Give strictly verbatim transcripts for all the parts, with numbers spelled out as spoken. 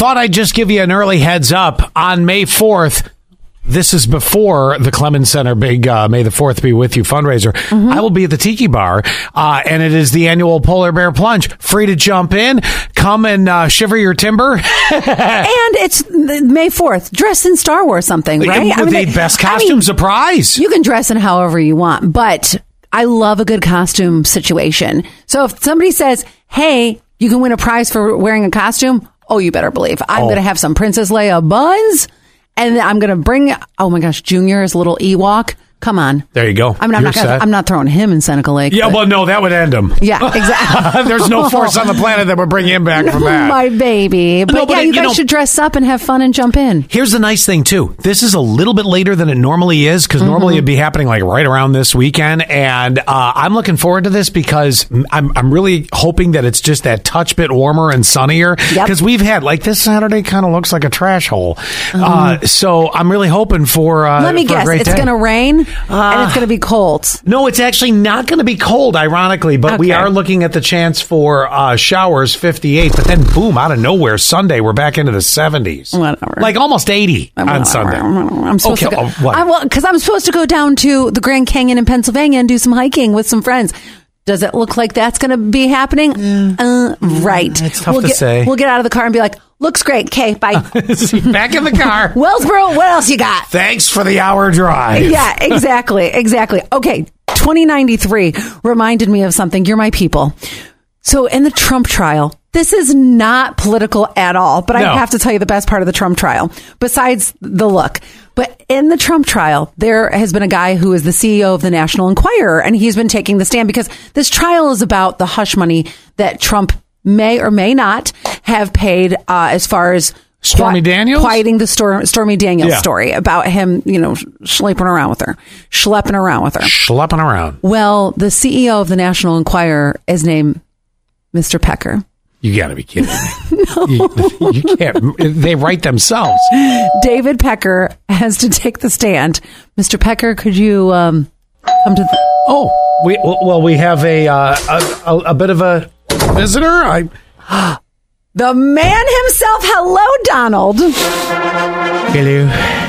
thought I'd just give you an early heads up on May fourth. This is before the Clemens Center big uh, May the fourth be with you fundraiser. Mm-hmm. I will be at the Tiki Bar, uh, and it is the annual Polar Bear Plunge. Free to jump in. Come and uh, shiver your timber. And it's May fourth. Dress in Star Wars something, right? I mean, the they, best costume I mean, surprise. You can dress in however you want, but I love a good costume situation. So if somebody says, hey, you can win a prize for wearing a costume, oh, you better believe. I'm oh. going to have some Princess Leia buns. And I'm going to bring, oh my gosh, Junior's little Ewok. Come on. There you go. I'm not, I'm not, gonna, I'm not throwing him in Seneca Lake. Yeah, but. well, no, that would end him. Yeah, exactly. There's no force on the planet that would bring him back from that. My baby. But, no, but yeah, it, you guys you know, should dress up and have fun and jump in. Here's the nice thing, too. This is a little bit later than it normally is, because mm-hmm. normally it'd be happening like right around this weekend. And uh, I'm looking forward to this because I'm, I'm really hoping that it's just that touch bit warmer and sunnier. Because yep. we've had, like, this Saturday kind of looks like a trash hole. Um, uh, so I'm really hoping for, uh, Let me for guess, a great it's going to rain uh, and it's going to be cold. No, it's actually not going to be cold, ironically, but okay. we are looking at the chance for uh, showers, fifty-eight, but then boom, out of nowhere, Sunday, we're back into the seventies. Whatever. Like almost eighty Whatever. on Sunday. I'm supposed okay, to go, oh, what? I, well, because I'm supposed to go down to the Grand Canyon in Pennsylvania and do some hiking with some friends. Does it look like that's going to be happening? Mm. Uh, right. It's tough we'll to get, say. We'll get out of the car and be like, looks great. Okay, bye. Back in the car. Wellsboro, what else you got? Thanks for the hour drive. Yeah, exactly. Exactly. Okay, twenty ninety-three reminded me of something. You're my people. So in the Trump trial, this is not political at all, but no. I have to tell you the best part of the Trump trial, besides the look. But in the Trump trial, there has been a guy who is the C E O of the National Enquirer, and he's been taking the stand because this trial is about the hush money that Trump may or may not have paid uh, as far as Stormy qui- Daniels? quieting the Stor- Stormy Daniels yeah. story about him, you know, schlepping around with her, schlepping around with her. Schlepping around. Well, the C E O of the National Enquirer is named Mister Pecker. You got to be kidding me. no. you, you can't. They write themselves. David Pecker has to take the stand. Mister Pecker, could you um, come to the... Oh, we well, we have a, uh, a, a, a bit of a visitor. I... The man himself. Hello, Donald. Hello.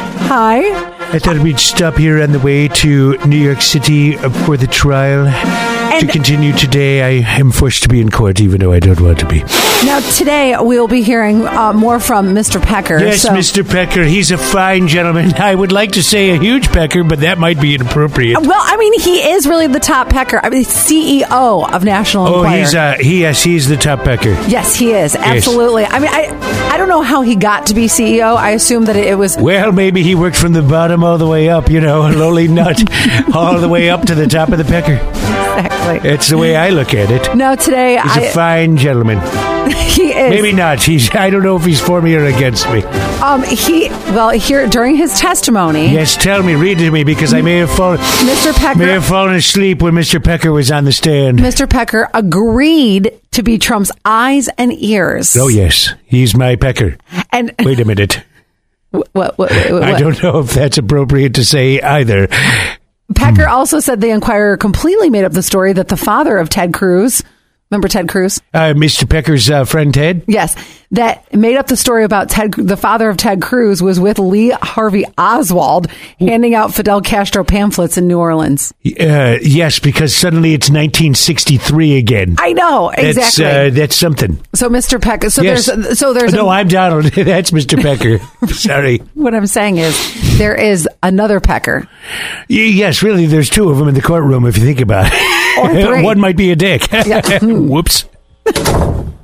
Hi. I thought we'd stop here on the way to New York City for the trial. And to continue today, I am forced to be in court, even though I don't want to be. Now, today, we'll be hearing uh, more from Mister Pecker. Yes, so. Mister Pecker. He's a fine gentleman. I would like to say a huge pecker, but that might be inappropriate. Well, I mean, he is really the top pecker. I mean, C E O of National oh, Enquirer. Oh, he's uh, he, yes, he's the top pecker. Yes, he is. Absolutely. Yes. I mean, I I don't know how he got to be C E O. I assume that it was... Well, maybe he worked from the bottom all the way up, you know, a lowly nut, all the way up to the top of the pecker. Exactly. It's the way I look at it. No, today he's I, a fine gentleman. He is. Maybe not. He's. I don't know if he's for me or against me. Um. He. Well, here during his testimony. Yes. Tell me. Read it to me because I may have fallen. Mister Pecker may have fallen asleep when Mister Pecker was on the stand. Mister Pecker agreed to be Trump's eyes and ears. Oh yes, he's my pecker. And wait a minute. What? What? what, what? I don't know if that's appropriate to say either. Pecker also said the Enquirer completely made up the story that the father of Ted Cruz, remember Ted Cruz? Uh, Mister Pecker's uh, friend Ted? Yes. That made up the story about Ted, the father of Ted Cruz was with Lee Harvey Oswald handing out Fidel Castro pamphlets in New Orleans. Uh, yes, because suddenly it's nineteen sixty-three again. I know, exactly. That's, uh, that's something. So Mister Pecker, so yes. there's, so there's. Oh, no, a, I'm Donald. That's Mister Pecker. Sorry. What I'm saying is there is another Pecker. Yes, really, there's two of them in the courtroom if you think about it. Or three. One might be a dick. Yeah. Whoops.